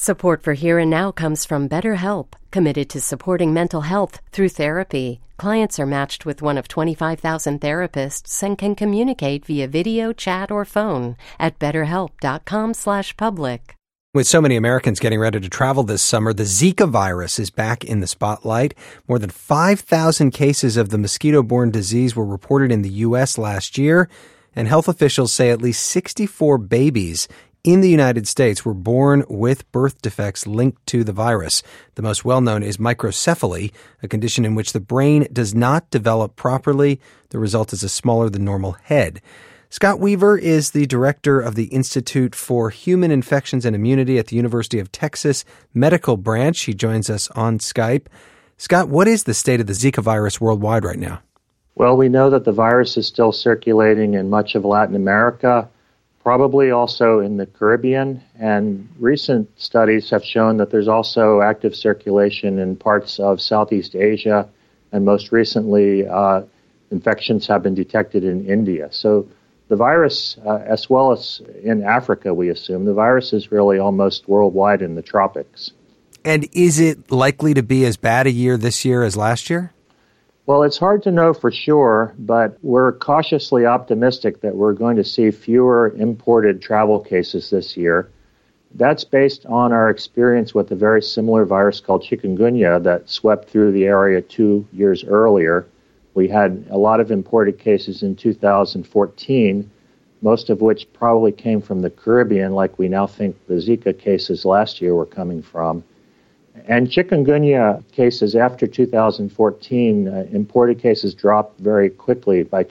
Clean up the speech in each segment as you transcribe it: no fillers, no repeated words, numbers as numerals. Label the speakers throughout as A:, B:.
A: Support for Here and Now comes from BetterHelp, committed to supporting mental health through therapy. Clients are matched with one of 25,000 therapists and can communicate via video, chat, or phone at betterhelp.com/public.
B: With so many Americans getting ready to travel this summer, the Zika virus is back in the spotlight. More than 5,000 cases of the mosquito-borne disease were reported in the U.S. last year, and health officials say at least 64 babies in the United States were born with birth defects linked to the virus. The most well-known is microcephaly, a condition in which the brain does not develop properly. The result is a smaller than normal head. Scott Weaver is the director of the Institute for Human Infections and Immunity at the University of Texas Medical Branch. He joins us on Skype. Scott, what is the state of the Zika virus worldwide right now?
C: Well, we know that the virus is still circulating in much of Latin America, probably also in the Caribbean, and recent studies have shown that there's also active circulation in parts of Southeast Asia, and most recently, infections have been detected in India. So the virus, as well as in Africa, we assume, the virus is really almost worldwide in the tropics.
B: And is it likely to be as bad a year this year as last year?
C: Well, it's hard to know for sure, but we're cautiously optimistic that we're going to see fewer imported travel cases this year. That's based on our experience with a very similar virus called chikungunya that swept through the area 2 years earlier. We had a lot of imported cases in 2014, most of which probably came from the Caribbean, like we now think the Zika cases last year were coming from. And chikungunya cases after 2014, imported cases dropped very quickly by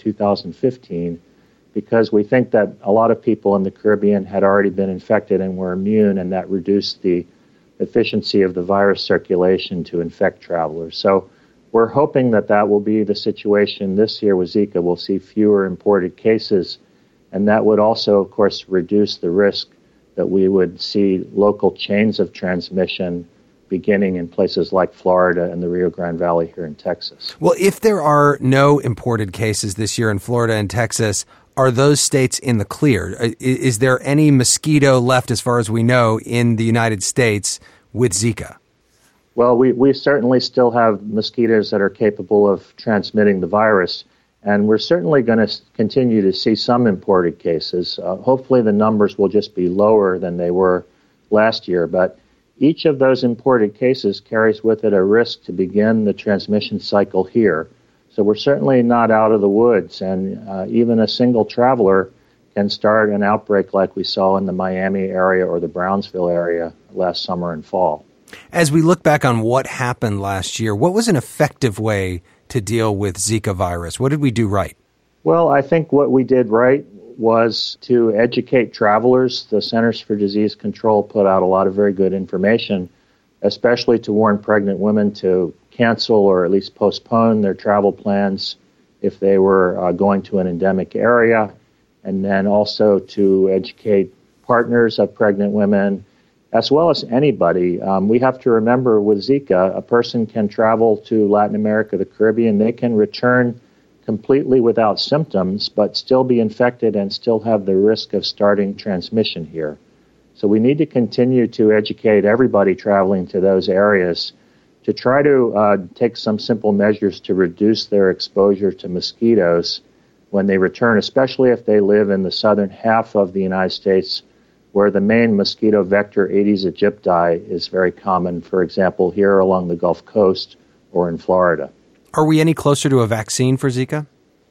C: 2015 because we think that a lot of people in the Caribbean had already been infected and were immune, and that reduced the efficiency of the virus circulation to infect travelers. So we're hoping that that will be the situation this year with Zika. We'll see fewer imported cases, and that would also, of course, reduce the risk that we would see local chains of transmission beginning in places like Florida and the Rio Grande Valley here in Texas.
B: Well, if there are no imported cases this year in Florida and Texas, are those states in the clear? Is there any mosquito left, as far as we know, in the United States with Zika?
C: Well, we certainly still have mosquitoes that are capable of transmitting the virus, and we're certainly going to continue to see some imported cases. Hopefully the numbers will just be lower than they were last year, but each of those imported cases carries with it a risk to begin the transmission cycle here. So we're certainly not out of the woods, and even a single traveler can start an outbreak like we saw in the Miami area or the Brownsville area last summer and fall.
B: As we look back on what happened last year, what was an effective way to deal with Zika virus? What did we do right?
C: Well, I think what we did right was to educate travelers. The Centers for Disease Control put out a lot of very good information, especially to warn pregnant women to cancel or at least postpone their travel plans if they were going to an endemic area, and then also to educate partners of pregnant women, as well as anybody. We have to remember with Zika, a person can travel to Latin America, the Caribbean, they can return completely without symptoms, but still be infected and still have the risk of starting transmission here. So we need to continue to educate everybody traveling to those areas to try to take some simple measures to reduce their exposure to mosquitoes when they return, especially if they live in the southern half of the United States, where the main mosquito vector, Aedes aegypti, is very common, for example, here along the Gulf Coast or in Florida.
B: Are we any closer to a vaccine for Zika?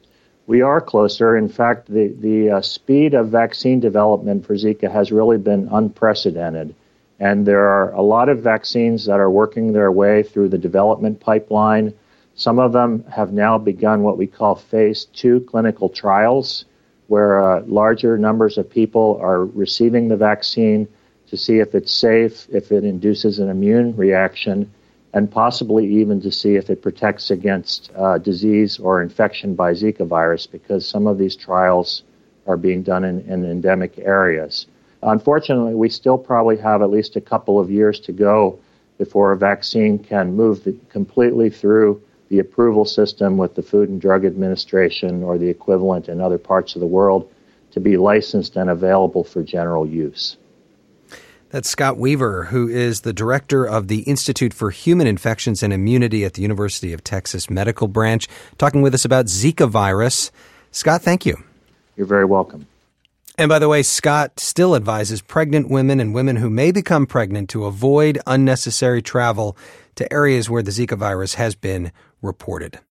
C: We are closer. In fact, the speed of vaccine development for Zika has really been unprecedented. And there are a lot of vaccines that are working their way through the development pipeline. Some of them have now begun what we call phase 2 clinical trials, where larger numbers of people are receiving the vaccine to see if it's safe, if it induces an immune reaction, and possibly even to see if it protects against disease or infection by Zika virus, because some of these trials are being done in endemic areas. Unfortunately, we still probably have at least a couple of years to go before a vaccine can move completely through the approval system with the Food and Drug Administration or the equivalent in other parts of the world to be licensed and available for general use.
B: That's Scott Weaver, who is the director of the Institute for Human Infections and Immunity at the University of Texas Medical Branch, talking with us about Zika virus. Scott, thank you.
C: You're very welcome.
B: And by the way, Scott still advises pregnant women and women who may become pregnant to avoid unnecessary travel to areas where the Zika virus has been reported.